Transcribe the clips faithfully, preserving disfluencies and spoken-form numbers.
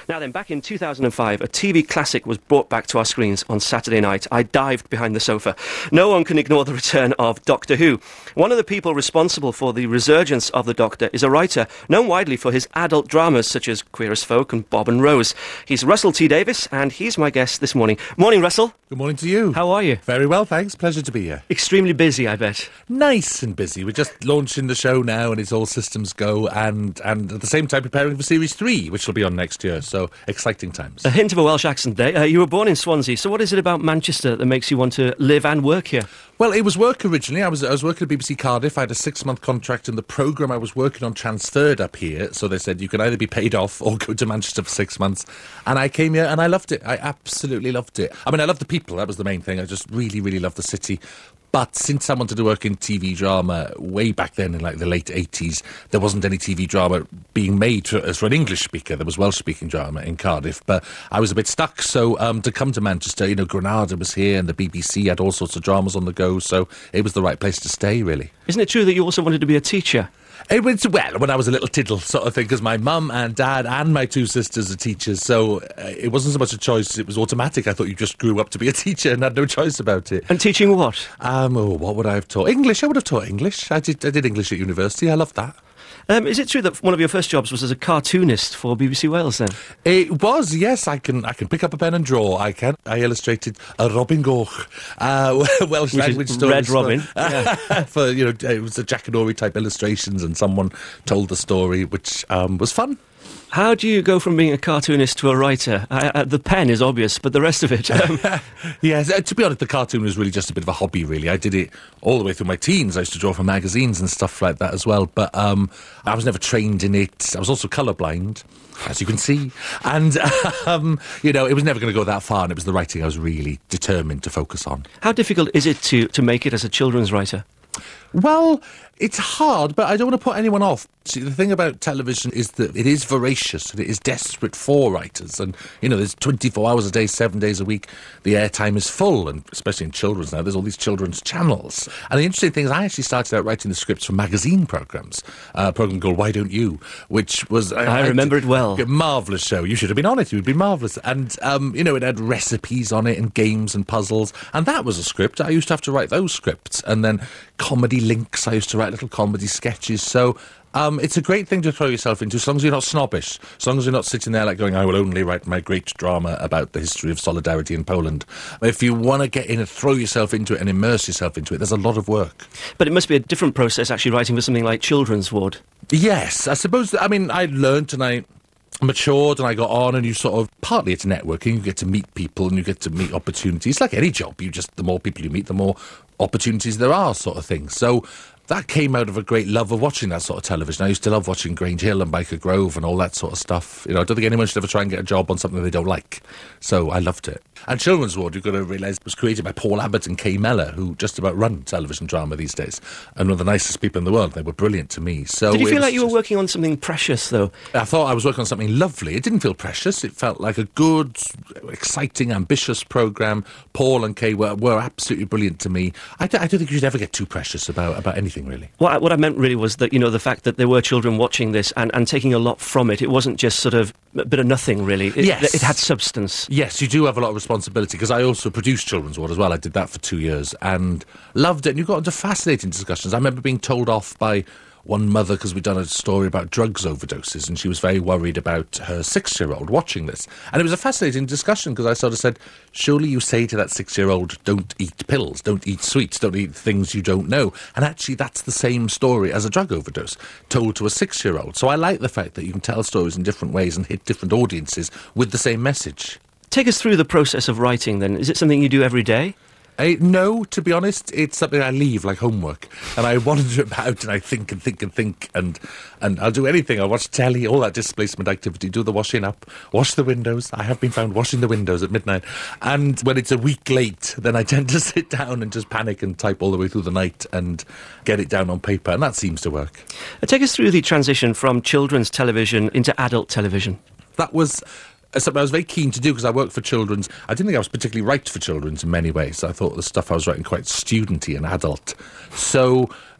Now then, back in two thousand five, a T V classic was brought back to our screens on Saturday night. I dived behind the sofa. No one can ignore the return of Doctor Who. One of the people responsible for the resurgence of the Doctor is a writer known widely for his adult dramas such as Queer as Folk and Bob and Rose. He's Russell T Davies, and he's my guest this morning. Morning, Russell. Good morning to you. How are you? Very well, thanks. Pleasure to be here. Extremely busy, I bet. Nice and busy. We're just launching the show now, and it's all systems go, and, and at the same time preparing for Series three, which will be on next year, so exciting times. A hint of a Welsh accent there. Uh, you were born in Swansea, so what is it about Manchester that makes you want to live and work here? Well, it was work originally. I was I was working at B B C Cardiff. I had a six-month contract, and the programme I was working on transferred up here. So they said you can either be paid off or go to Manchester for six months. And I came here, and I loved it. I absolutely loved it. I mean, I loved the people. That was the main thing. I just really, really loved the city. But since I wanted to work in T V drama way back then in like the late eighties, there wasn't any T V drama being made for, as for an English speaker. There was Welsh-speaking drama in Cardiff, but I was a bit stuck. So um, to come to Manchester, you know, Granada was here and the B B C had all sorts of dramas on the go, so it was the right place to stay, really. Isn't it true that you also wanted to be a teacher? It was, well, when I was a little tiddle sort of thing, because my mum and dad and my two sisters are teachers, so uh, it wasn't so much a choice, it was automatic. I thought you just grew up to be a teacher and had no choice about it. And teaching what? Um, oh, what would I have taught? English, I would have taught English. I did, I did English at university, I loved that. Um, is it true that one of your first jobs was as a cartoonist for B B C Wales then? It was, yes. I can I can pick up a pen and draw. I can. I illustrated a Robin Goch, uh, Welsh Which language is stories. Red Robin. For, yeah. for, you know, it was a Jackanory type illustrations, and someone told the story, which um, was fun. How do you go from being a cartoonist to a writer? Uh, uh, the pen is obvious, but the rest of it... Um... yes, uh, to be honest, the cartoon was really just a bit of a hobby, really. I did it all the way through my teens. I used to draw for magazines and stuff like that as well, but um, I was never trained in it. I was also colourblind, as you can see, and, um, you know, it was never going to go that far, and it was the writing I was really determined to focus on. How difficult is it to, to make it as a children's writer? Well, it's hard, but I don't want to put anyone off. See, the thing about television is that it is voracious and it is desperate for writers. And, you know, there's twenty-four hours a day, seven days a week. The airtime is full, and especially in children's now, there's all these children's channels. And the interesting thing is I actually started out writing the scripts for magazine programmes. Uh, a programme called Why Don't You, which was... I, I remember it well. A marvellous show. You should have been on it. It would be marvellous. And, um, you know, it had recipes on it and games and puzzles. And that was a script. I used to have to write those scripts. And then comedy links. I used to write little comedy sketches. So... Um, it's a great thing to throw yourself into, as long as you're not snobbish, as long as you're not sitting there like going, I will only write my great drama about the history of solidarity in Poland. If you want to get in and throw yourself into it and immerse yourself into it, there's a lot of work. But it must be a different process actually writing for something like Children's Ward. Yes, I suppose, I mean, I learnt and I... matured and I got on, and you sort of, partly it's networking, you get to meet people and you get to meet opportunities. Like any job, you just, the more people you meet, the more opportunities there are, sort of thing. So that came out of a great love of watching that sort of television. I used to love watching Grange Hill and Byker Grove and all that sort of stuff. You know, I don't think anyone should ever try and get a job on something they don't like. So I loved it. And Children's Ward, you've got to realise, was created by Paul Abbott and Kay Mellor, who just about run television drama these days. And one of the nicest people in the world. They were brilliant to me. So did you feel like you were working on something precious, though? I thought I was working on something lovely. It didn't feel precious. It felt like a good, exciting, ambitious programme. Paul and Kay were, were absolutely brilliant to me. I, d- I don't think you should ever get too precious about, about anything, really. What I, what I meant really was that, you know, the fact that there were children watching this and, and taking a lot from it. It wasn't just sort of a bit of nothing, really. It, yes. It had substance. Yes, you do have a lot of responsibility, because I also produced Children's Ward as well. I did that for two years and loved it. And you got into fascinating discussions. I remember being told off by one mother because we'd done a story about drugs overdoses, and she was very worried about her six-year-old watching this. And it was a fascinating discussion, because I sort of said, surely you say to that six-year-old, don't eat pills, don't eat sweets, don't eat things you don't know. And actually that's the same story as a drug overdose, told to a six-year-old. So I like the fact that you can tell stories in different ways and hit different audiences with the same message. Take us through the process of writing, then. Is it something you do every day? Uh, no, to be honest, it's something I leave like homework, and I wander about and I think and think and think, and and I'll do anything. I'll watch telly, all that displacement activity, do the washing up, wash the windows. I have been found washing the windows at midnight, and when it's a week late, then I tend to sit down and just panic and type all the way through the night and get it down on paper, and that seems to work. Uh, take us through the transition from children's television into adult television. That was... something I was very keen to do, because I worked for children's. I didn't think I was particularly right for children's in many ways. I thought the stuff I was writing quite studenty and adult. So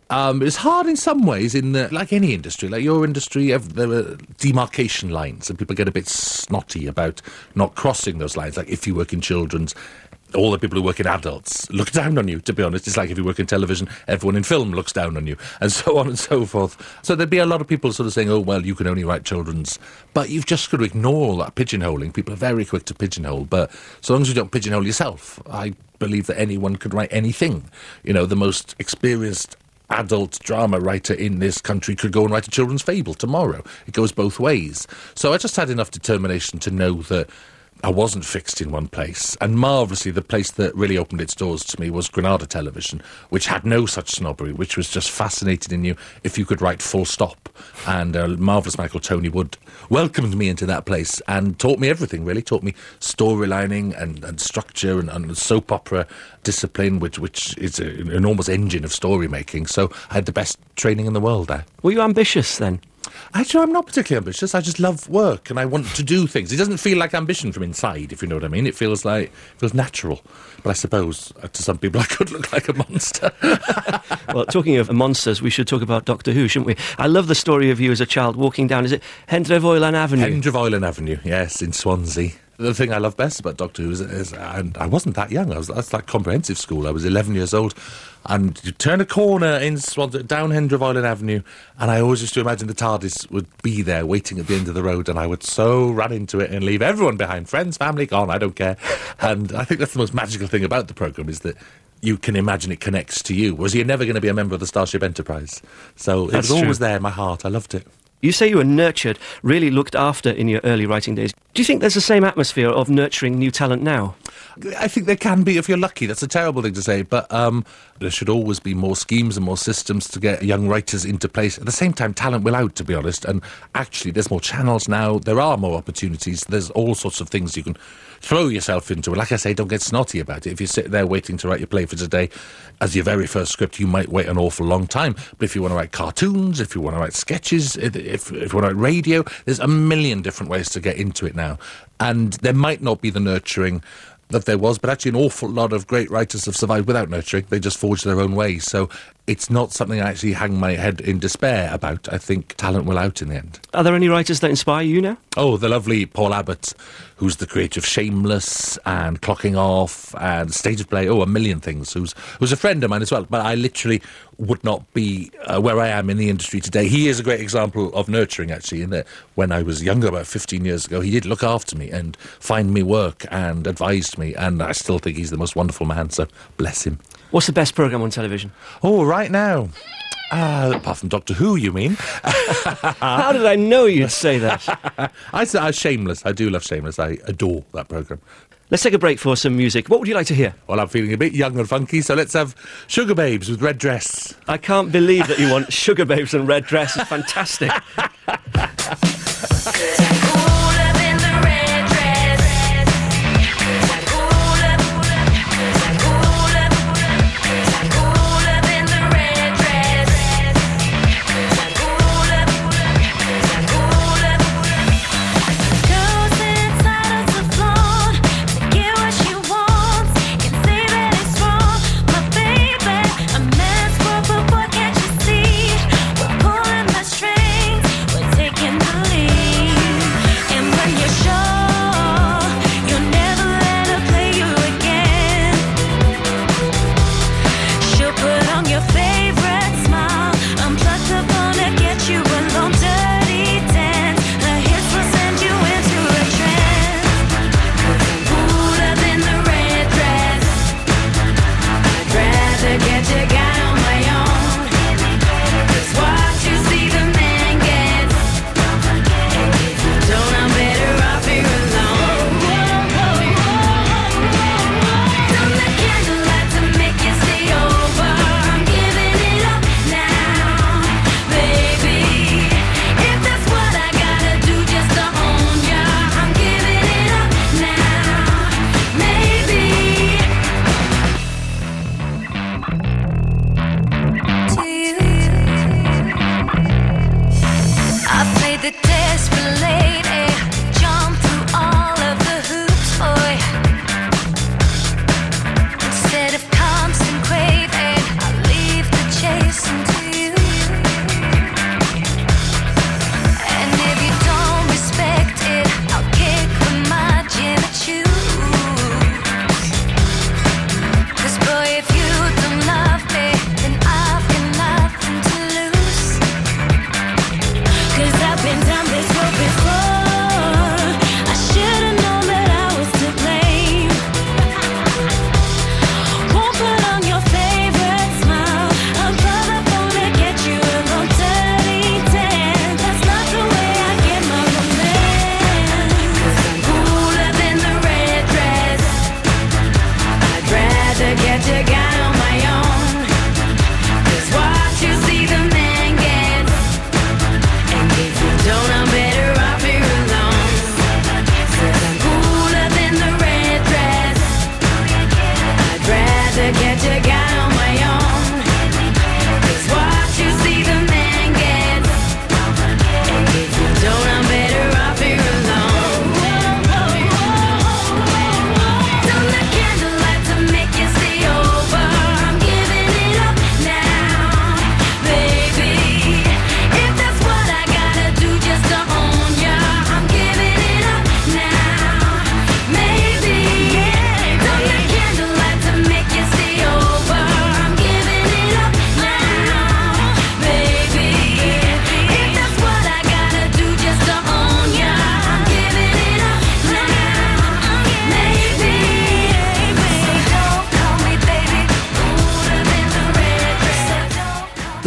Um, it's hard in some ways, in the, like any industry, like your industry, there are demarcation lines, and people get a bit snotty about not crossing those lines. Like if you work in children's, all the people who work in adults look down on you, to be honest. It's like if you work in television, everyone in film looks down on you, and so on and so forth. So there'd be a lot of people sort of saying, oh, well, you can only write children's. But you've just got to ignore all that pigeonholing. People are very quick to pigeonhole, but so long as you don't pigeonhole yourself, I believe that anyone could write anything. You know, the most experienced adult drama writer in this country could go and write a children's fable tomorrow. It goes both ways. So I just had enough determination to know that I wasn't fixed in one place. And marvellously, the place that really opened its doors to me was Granada Television, which had no such snobbery, which was just fascinated in you if you could write full stop. And a marvellous man called Tony Wood welcomed me into that place and taught me everything, really. Taught me storylining and, and structure and, and soap opera discipline, which which is a, an enormous engine of story making. So I had the best training in the world there. Were you ambitious then? Actually, I'm not particularly ambitious. I just love work and I want to do things. It doesn't feel like ambition from inside, if you know what I mean. It feels like it feels natural. But I suppose uh, to some people I could look like a monster. Well, talking of monsters, we should talk about Doctor Who, shouldn't we? I love the story of you as a child walking down, is it Hendrevoilen Avenue? Hendrevoilen Avenue, yes, in Swansea. The thing I love best about Doctor Who is, is and I wasn't that young. I was that's like comprehensive school. I was eleven years old, and you turn a corner in Swansea, down Hendrevoilen Avenue, and I always used to imagine the TARDIS would be there waiting at the end of the road, and I would so run into it and leave everyone behind, friends, family, gone. I don't care. And I think that's the most magical thing about the programme is that you can imagine it connects to you, whereas you're never going to be a member of the Starship Enterprise. So it That's was always true. there in my heart. I loved it. You say you were nurtured, really looked after in your early writing days. Do you think there's the same atmosphere of nurturing new talent now? I think there can be if you're lucky. That's a terrible thing to say, but um, there should always be more schemes and more systems to get young writers into place. At the same time, talent will out, to be honest, and actually there's more channels now, there are more opportunities, there's all sorts of things you can throw yourself into. Like I say, don't get snotty about it. If you sit there waiting to write your play for today as your very first script, you might wait an awful long time. But if you want to write cartoons, if you want to write sketches, if, if you want to write radio, there's a million different ways to get into it now. And there might not be the nurturing that there was, but actually an awful lot of great writers have survived without nurturing. They just forged their own way. So it's not something I actually hang my head in despair about. I think talent will out in the end. Are there any writers that inspire you now? Oh, the lovely Paul Abbott, who's the creator of Shameless and Clocking Off and State of Play, oh, a million things, who's, who's a friend of mine as well. But I literally would not be uh, where I am in the industry today. He is a great example of nurturing, actually, in that when I was younger, about fifteen years ago, he did look after me and find me work and advised me, and I still think he's the most wonderful man, so bless him. What's the best programme on television? Oh, right now. Uh, apart from Doctor Who, you mean? How did I know you'd say that? I say uh, Shameless. I do love Shameless. I adore that programme. Let's take a break for some music. What would you like to hear? Well, I'm feeling a bit young and funky, so let's have Sugar Babes with Red Dress. I can't believe that you want Sugar Babes and Red Dress. It's fantastic. Strings, we're taking the lead.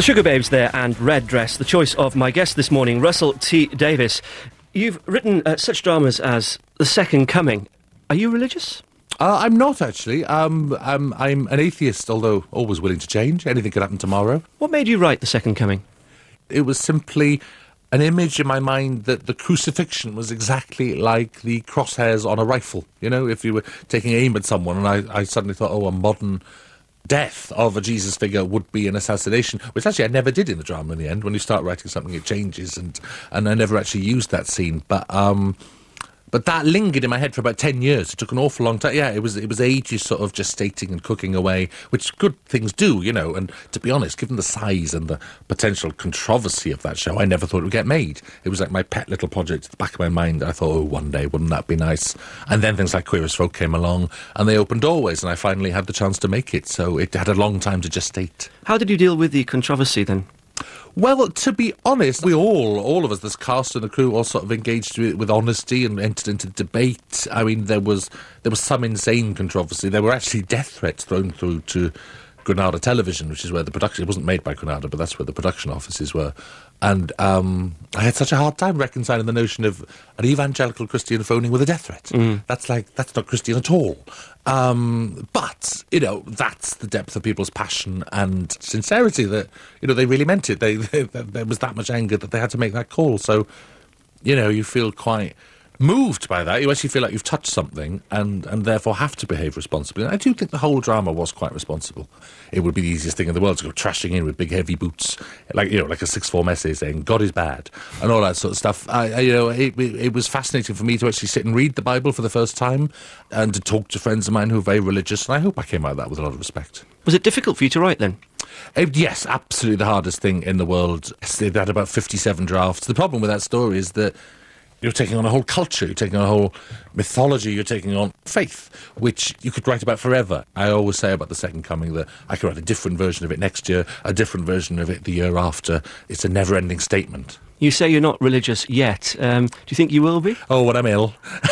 The Sugar Babes there and Red Dress, the choice of my guest this morning, Russell T. Davies. You've written uh, such dramas as The Second Coming. Are you religious? Uh, I'm not, actually. Um, um, I'm an atheist, although always willing to change. Anything could happen tomorrow. What made you write The Second Coming? It was simply an image in my mind that the crucifixion was exactly like the crosshairs on a rifle. You know, if you were taking aim at someone, and I, I suddenly thought, oh, a modern death of a Jesus figure would be an assassination, which actually I never did in the drama in the end. When you start writing something, it changes, and, and I never actually used that scene. But um, but that lingered in my head for about ten years. It took an awful long time. Yeah, it was it was ages sort of gestating and cooking away, which good things do, you know. And to be honest, given the size and the potential controversy of that show, I never thought it would get made. It was like my pet little project at the back of my mind. I thought, oh, one day, wouldn't that be nice? And then things like Queer as Folk came along, and they opened doorways, and I finally had the chance to make it. So it had a long time to gestate. How did you deal with the controversy then? Well, to be honest, we all, all of us, this cast and the crew, all sort of engaged with, with honesty and entered into debate. I mean, there was there was some insane controversy. There were actually death threats thrown through to Granada Television, which is where the production... It wasn't made by Granada, but that's where the production offices were. And um, I had such a hard time reconciling the notion of an evangelical Christian phoning with a death threat. Mm. That's like, that's not Christian at all. Um, but, you know, that's the depth of people's passion and sincerity that, you know, they really meant it. They, they, there was that much anger that they had to make that call. So, you know, you feel quite moved by that. You actually feel like you've touched something and, and therefore have to behave responsibly. And I do think the whole drama was quite responsible. It would be the easiest thing in the world to go trashing in with big heavy boots, like, you know, like a sixth form essay saying God is bad and all that sort of stuff. I, I, you know, it, it was fascinating for me to actually sit and read the Bible for the first time and to talk to friends of mine who are very religious, and I hope I came out of that with a lot of respect. Was it difficult for you to write then? Uh, yes, absolutely the hardest thing in the world. They had about fifty-seven drafts. The problem with that story is that you're taking on a whole culture, you're taking on a whole mythology, you're taking on faith, which you could write about forever. I always say about The Second Coming that I could write a different version of it next year, a different version of it the year after. It's a never-ending statement. You say you're not religious yet. Um, do you think you will be? Oh, when I'm ill.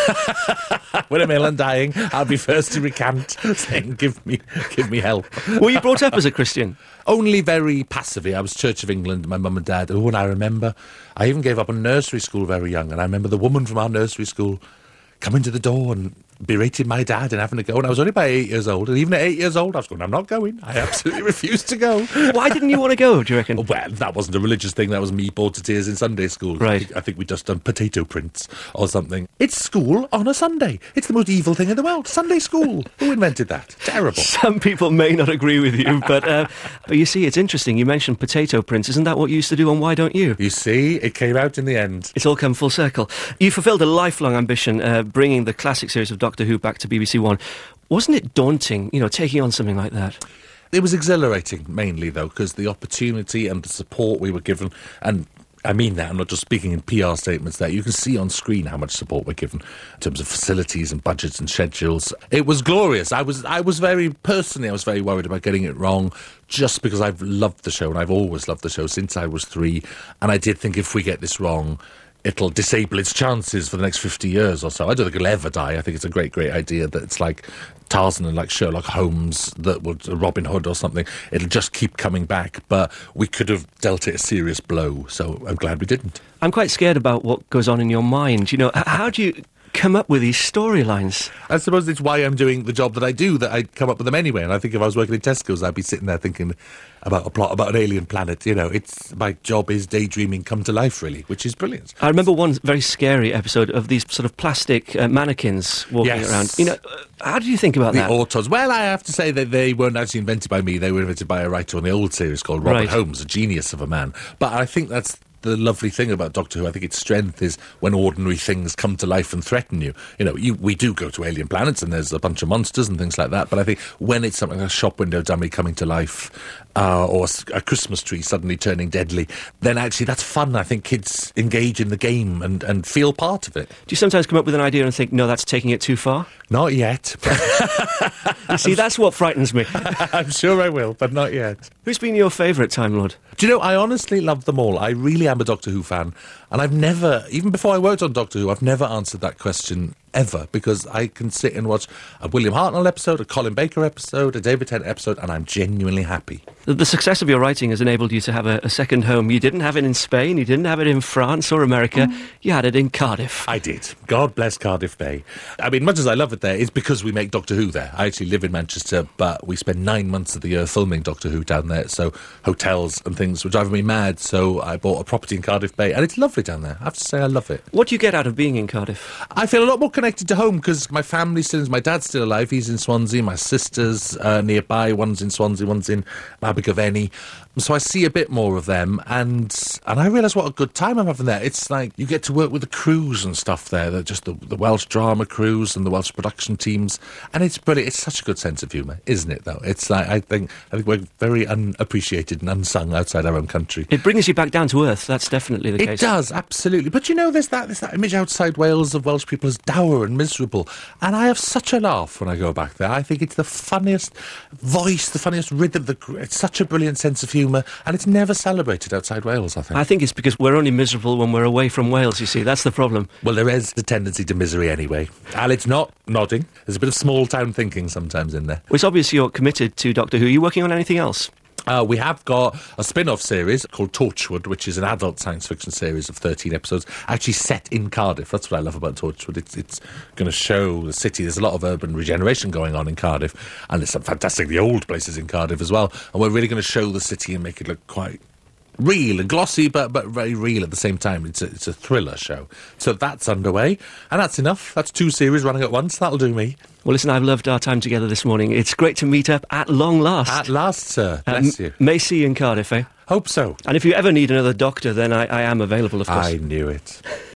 When I'm ill and dying, I'll be first to recant, saying, give me, give me help. Were you brought up as a Christian? Only very passively. I was Church of England, my mum and dad. Oh, and I remember, I even gave up on nursery school very young, and I remember the woman from our nursery school coming to the door and berated my dad and having to go, and I was only about eight years old, and even at eight years old I was going, I'm not going. I absolutely refused to go. Why didn't you want to go, do you reckon? Well, that wasn't a religious thing, that was me bored to tears in Sunday school. Right. I think, I think we'd just done potato prints or something. It's school on a Sunday. It's the most evil thing in the world. Sunday school. Who invented that? Terrible. Some people may not agree with you, but, uh, but you see, it's interesting. You mentioned potato prints. Isn't that what you used to do on Why Don't You? You see, it came out in the end. It's all come full circle. You fulfilled a lifelong ambition, uh, bringing the classic series of Doctor Who back to B B C One. Wasn't it daunting, you know, taking on something like that? It was exhilarating, mainly, though, because the opportunity and the support we were given, and I mean that, I'm not just speaking in P R statements there, you can see on screen how much support we're given in terms of facilities and budgets and schedules. It was glorious. I was, I was very, personally, I was very worried about getting it wrong, just because I've loved the show, and I've always loved the show since I was three, and I did think if we get this wrong, it'll disable its chances for the next fifty years or so. I don't think it'll ever die. I think it's a great, great idea that it's like Tarzan and like Sherlock Holmes, that would Robin Hood or something. It'll just keep coming back, but we could have dealt it a serious blow, so I'm glad we didn't. I'm quite scared about what goes on in your mind. You know, how do you come up with these storylines? I suppose it's why I'm doing the job that I do, that I come up with them anyway. And I think if I was working in Tesco's, I'd be sitting there thinking about a plot about an alien planet. You know, it's my job is daydreaming come to life, really, which is brilliant. I remember one very scary episode of these sort of plastic uh, mannequins walking yes. around. You know, uh, how do you think about the that? The autos. Well, I have to say that they weren't actually invented by me. They were invented by a writer on the old series called Robert right. Holmes, a genius of a man. But I think that's the lovely thing about Doctor Who. I think its strength is when ordinary things come to life and threaten you. You know, you, we do go to alien planets and there's a bunch of monsters and things like that, but I think when it's something like a shop window dummy coming to life, uh, or a Christmas tree suddenly turning deadly, then actually that's fun. I think kids engage in the game and, and feel part of it. Do you sometimes come up with an idea and think, no, that's taking it too far? Not yet. You see, that's what frightens me. I'm sure I will, but not yet. Who's been your favourite Time Lord? Do you know, I honestly love them all. I really am a Doctor Who fan. And I've never, even before I worked on Doctor Who, I've never answered that question ever, because I can sit and watch a William Hartnell episode, a Colin Baker episode, a David Tennant episode, and I'm genuinely happy. The, the success of your writing has enabled you to have a, a second home. You didn't have it in Spain, you didn't have it in France or America, mm. you had it in Cardiff. I did. God bless Cardiff Bay. I mean, much as I love it there, it's because we make Doctor Who there. I actually live in Manchester, but we spend nine months of the year filming Doctor Who down there, so hotels and things were driving me mad, so I bought a property in Cardiff Bay, and it's lovely down there. I have to say I love it. What do you get out of being in Cardiff? I feel a lot more connected to home, because my family still is, my dad's still alive, he's in Swansea, my sister's uh, nearby, one's in Swansea, one's in Abergavenny, so I see a bit more of them, and and I realise what a good time I'm having there. It's like you get to work with the crews and stuff there, the, just the, the Welsh drama crews and the Welsh production teams, and it's brilliant. It's such a good sense of humour, isn't it, though? It's like, I think, I think we're very unappreciated and unsung outside our own country. It brings you back down to earth, that's definitely the it case. It does, absolutely. But you know, there's that, there's that image outside Wales of Welsh people as dour and miserable, and I have such a laugh when I go back there. I think it's the funniest voice, the funniest rhythm, the, it's such a brilliant sense of humour, and it's never celebrated outside Wales, I think. I think it's because we're only miserable when we're away from Wales, you see, that's the problem. Well, there is a tendency to misery anyway. Alec's not nodding. There's a bit of small-town thinking sometimes in there. Well, it's obvious you're committed to Doctor Who. Are you working on anything else? Uh, we have got a spin-off series called Torchwood, which is an adult science fiction series of thirteen episodes, actually set in Cardiff. That's what I love about Torchwood. It's, it's going to show the city. There's a lot of urban regeneration going on in Cardiff, and there's some fantastically old places in Cardiff as well. And we're really going to show the city and make it look quite real and glossy, but but very real at the same time. It's a, it's a thriller show. So that's underway, and that's enough. That's two series running at once. That'll do me. Well, listen, I've loved our time together this morning. It's great to meet up at long last. At last, sir. Bless um, you. May see you in Cardiff, eh? Hope so. And if you ever need another doctor, then I, I am available, of course. I knew it.